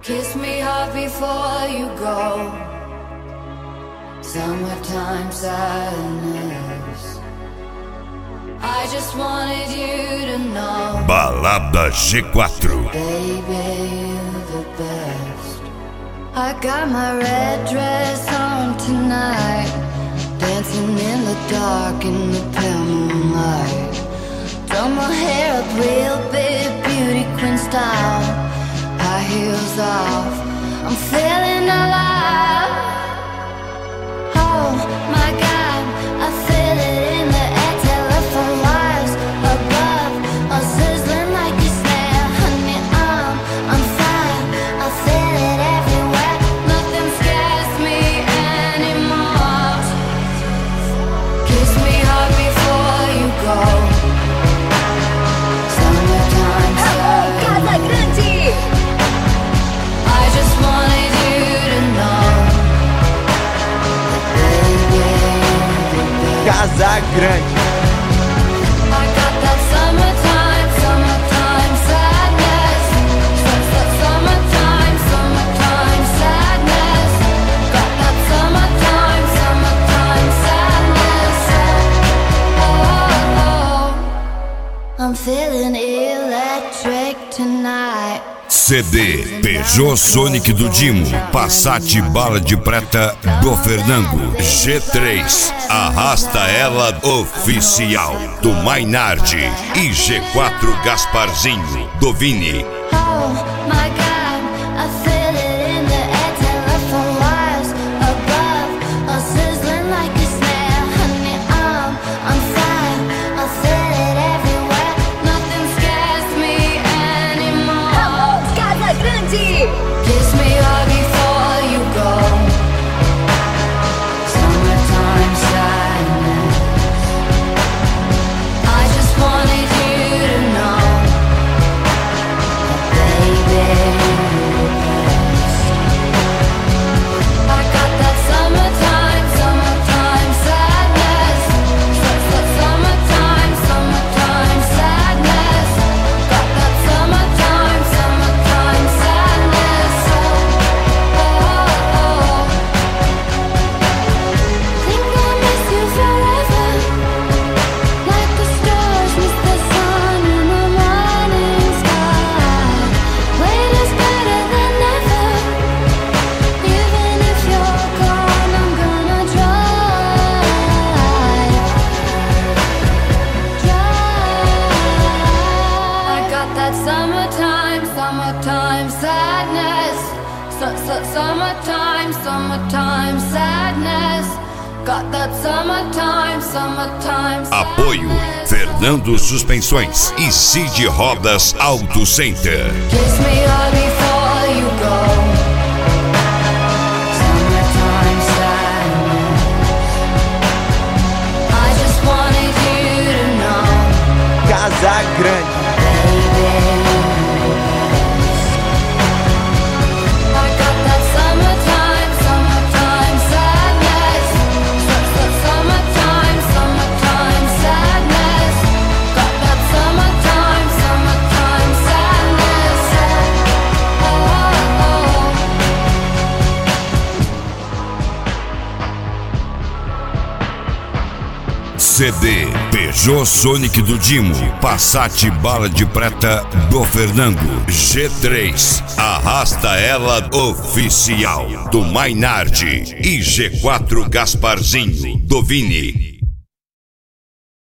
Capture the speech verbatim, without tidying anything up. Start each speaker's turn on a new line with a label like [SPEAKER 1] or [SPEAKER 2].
[SPEAKER 1] Kiss me hard before you go. Summertime sadness. I just wanted you to know.
[SPEAKER 2] Balada G quatro.
[SPEAKER 1] Baby, you're the best. I got my red dress on tonight, dancing in the dark in the pale moonlight. Done my hair up real big, beauty queen style. High heels off, I'm feeling alive. Oh my God, I feel it in the air. Telephone wires above, all sizzling like a snare. Honey, I'm on fire, I feel it everywhere. Nothing scares me anymore. Kiss me hard before you go. Summertime sadness.
[SPEAKER 3] Casa Grande.
[SPEAKER 1] I just wanted you to know that baby, you're the best.
[SPEAKER 4] Casa Grande.
[SPEAKER 1] I got that summertime, summertime sadness. Su- su- Summertime, summertime sadness. Got that summertime, summertime sadness. Oh, oh, oh. I'm feeling electric tonight.
[SPEAKER 2] C D Peugeot Sonic do Dimo, Passat Bala de Prata do Fernando, G três Arrasta Ela Oficial do Mainardi e G quatro Gasparzinho do Vini.
[SPEAKER 1] Oh my God, I feel it in the air. Telephone wires above, all sizzling like a snare. Honey, I'm on fire, I feel it everywhere. Nothing scares me anymore.
[SPEAKER 3] Casa Grande.
[SPEAKER 1] Kiss me hard before you go. Summertime sadness. I just wanted you to know that baby, you're the best. I got that summertime, summertime sadness. Su- su- Summertime, summertime sadness. Got that summertime, summertime sadness. Oh, oh, oh. Think I'll miss you forever, like the stars miss the sun in the morning sky. Wait is better than never. Even if you're gone, I'm gonna drive, drive. I got that summertime, summertime sadness. Su- su- Summertime, summertime sadness. Got that summertime, summertime sadness.
[SPEAKER 2] Apoio Fernando Suspensões e Cid Rodas Auto Center.
[SPEAKER 1] Kiss me hard before you go. Summertime sadness. I just wanted you to know,
[SPEAKER 4] Casa Grande.
[SPEAKER 1] baby, you're the best. I got that summertime, summertime sadness. Su- su- Summertime, summertime sadness. Got that summertime, summertime sadness. Oh, oh, oh.
[SPEAKER 2] C D Peugeot Sonic do Dimo, Passat Bala de Prata do Fernando, G três Arrasta Ela Oficial do Mainardi e G quatro Gasparzinho do Vini.